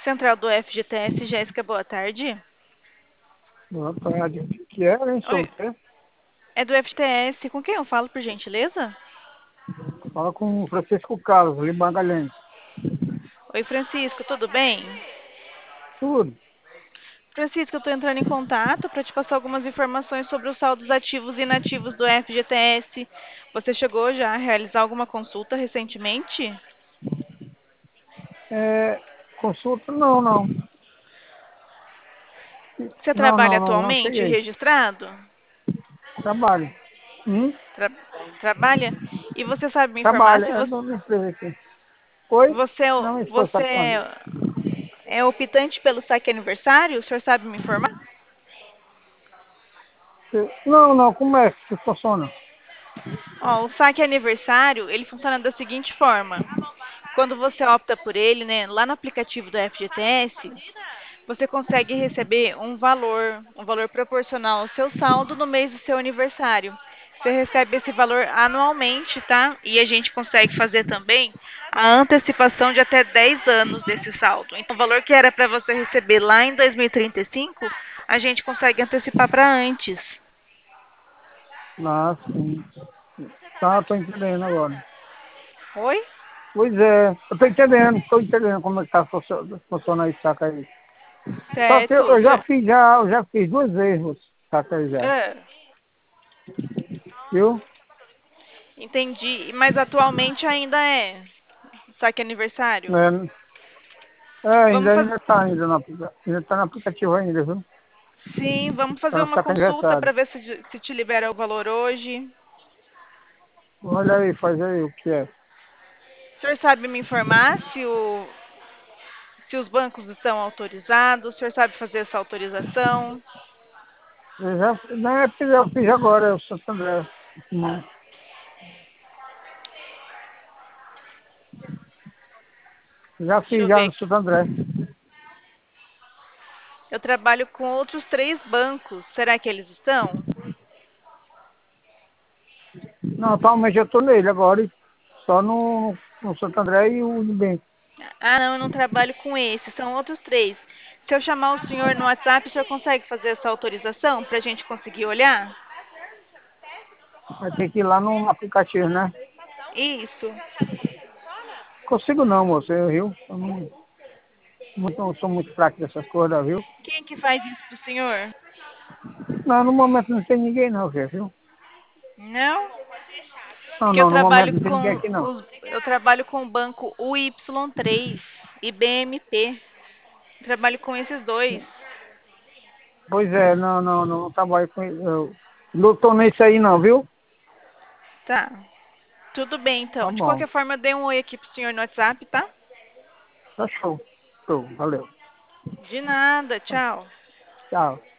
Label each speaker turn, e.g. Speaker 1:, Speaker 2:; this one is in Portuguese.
Speaker 1: Central do FGTS, Jéssica, boa tarde.
Speaker 2: Boa tarde. O que é, hein? Sobre
Speaker 1: Oi,
Speaker 2: o quê?
Speaker 1: é do FGTS. Com quem eu falo, por gentileza?
Speaker 2: Fala com o Francisco Carlos, de Magalhães.
Speaker 1: Oi, Francisco, tudo bem?
Speaker 2: Tudo.
Speaker 1: Francisco, eu estou entrando em contato para te passar algumas informações sobre os saldos ativos e inativos do FGTS. Você chegou já a realizar alguma consulta recentemente?
Speaker 2: É, consulta? Não, não.
Speaker 1: Você
Speaker 2: Não,
Speaker 1: trabalha
Speaker 2: não, não, não
Speaker 1: atualmente
Speaker 2: cheguei.
Speaker 1: registrado?
Speaker 2: Trabalho.
Speaker 1: Tra- Trabalha? E você sabe me informar
Speaker 2: Trabalho.
Speaker 1: se
Speaker 2: É
Speaker 1: você,
Speaker 2: de uma empresa aqui. Oi?
Speaker 1: você, é o-
Speaker 2: Não, minha esposa
Speaker 1: você
Speaker 2: está falando.
Speaker 1: é optante pelo saque aniversário? O senhor sabe me informar?
Speaker 2: Não, não, como é que funciona?
Speaker 1: Ó, o saque aniversário, ele funciona da seguinte forma. Quando você opta por ele, né, lá no aplicativo do FGTS, você consegue receber um valor proporcional ao seu saldo no mês do seu aniversário. Você recebe esse valor anualmente, tá? E a gente consegue fazer também a antecipação de até 10 anos desse saldo. Então, o valor que era para você receber lá em 2035, a gente consegue antecipar para antes.
Speaker 2: Ah, sim. Tá, tô entendendo agora.
Speaker 1: Oi?
Speaker 2: Pois é, eu tô entendendo como é que tá funcionando esse saco aí. Só que
Speaker 1: Certo.
Speaker 2: eu já fiz 2 vezes o saco aí já.
Speaker 1: Ah,
Speaker 2: Viu?
Speaker 1: entendi. Mas atualmente ainda é saque aniversário?
Speaker 2: É,
Speaker 1: Vamos fazer.
Speaker 2: ainda tá ainda tá no aplicativo ainda, viu?
Speaker 1: Sim, vamos
Speaker 2: Tá
Speaker 1: fazer
Speaker 2: no
Speaker 1: uma
Speaker 2: saco
Speaker 1: consulta
Speaker 2: aniversário.
Speaker 1: para ver se te libera o valor hoje.
Speaker 2: Olha aí, faz aí o que é.
Speaker 1: O senhor sabe me informar se os bancos estão autorizados? O senhor sabe fazer essa autorização?
Speaker 2: Não é porque eu fiz agora, é o Santo André. Hum. Já
Speaker 1: Deixa
Speaker 2: fiz
Speaker 1: eu
Speaker 2: já
Speaker 1: ver
Speaker 2: no
Speaker 1: aqui.
Speaker 2: Santo André.
Speaker 1: Eu trabalho com outros 3 bancos. Será que eles estão?
Speaker 2: Não, atualmente eu tô nele agora, só no Santo André e o Nubank.
Speaker 1: Ah, não, eu não trabalho com esse. São outros 3. Se eu chamar o senhor no WhatsApp, o senhor consegue fazer essa autorização para a gente conseguir olhar?
Speaker 2: Vai ter que ir lá no aplicativo, né?
Speaker 1: Isso.
Speaker 2: Consigo não, moço, eu, viu? Não sou muito fraco dessas coisas, viu?
Speaker 1: Quem que faz isso pro senhor?
Speaker 2: Não, no momento não tem ninguém não, viu?
Speaker 1: Não?
Speaker 2: Não,
Speaker 1: Porque eu
Speaker 2: não, no momento
Speaker 1: trabalho
Speaker 2: não tem ninguém
Speaker 1: com
Speaker 2: aqui não.
Speaker 1: eu trabalho com o banco UY3 e BMP. Trabalho com esses dois.
Speaker 2: Pois é, não trabalho com ele. Eu não tô nisso aí não, viu?
Speaker 1: Tá. Tudo bem,
Speaker 2: Tá
Speaker 1: então. De
Speaker 2: bom.
Speaker 1: qualquer forma, eu dei um oi aqui pro senhor no WhatsApp, tá?
Speaker 2: Tá show. Show, valeu.
Speaker 1: De nada. Tchau.
Speaker 2: Tchau.